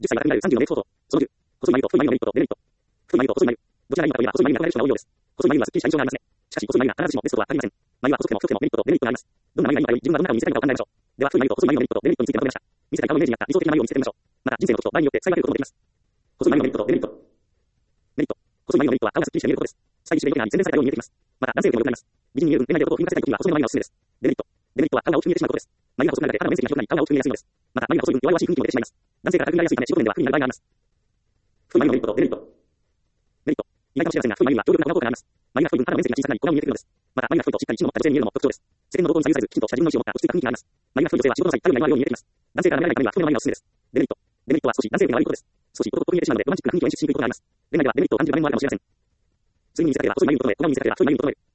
歳が含みある30の名相当。その10、細い眉と太い眉のメリットとデメリット。太い眉と細い眉。どちらにもまた細い眉が長い人が多いようです。細い眉はすっきりした印象がありますね。しかし、細い眉が必ずしもベストとは限りません。眉は細くても太くてもメリットとデメリットがあります。どんな眉がいいのかより自分がどんな顔に見せたいのかを考えましょう。では、太い眉と細い眉のメリットとデメリットについてまとめました。見せたい顔のイメージに合った理想的な眉を見せてみましょう。また、人生の時と場合によって使い分けることもできます。細い眉のメリットとデメリット。メリット。細い眉のメリットは顔がすっきりして見えることです。スタイリッシュで良くなり、全然されたように見えてきます。また、男性でも良くなります。美人に見える分、恋愛で男を振り向かせたい時には細めの眉がおすすめです。デメリット。デメリットは顔が大きく見えてしまうことです。眉が細くなるだけで肌の面積が広くなり、顔が大きく見えやすいのです。また、眉が細い分、弱々しい雰囲気も出てしまいます。男性から高くなりやすいため、仕事面では不利になる場合があります。太い眉のメリットとデメリット。メリット。意外かもしれませんが、太い眉は強力な顔効果があります。眉が太い分、肌の面積が小さくなり、小顔に見えてくるのです。また、眉が太いとしっかり血の持った女性に見えるのも特徴です。世間の動向に左右されず、きちんとした自分の意思を持った落ち着いた雰囲気があります。眉が太い女性は仕事の際、たるみがあるように見えてきます。男性から見られないためには太めの眉がおすすめです。デメリット。デメリットは少し男性的な悪いことです。少し男っぽく見えてしまうので、ロマンチックな雰囲気を演出しにくいことがあります。恋愛ではデメリットを感じる場面もあるかもしれません。睡眠に見せかければ細い眉に整え、小顔に見せかければ太い眉に整える。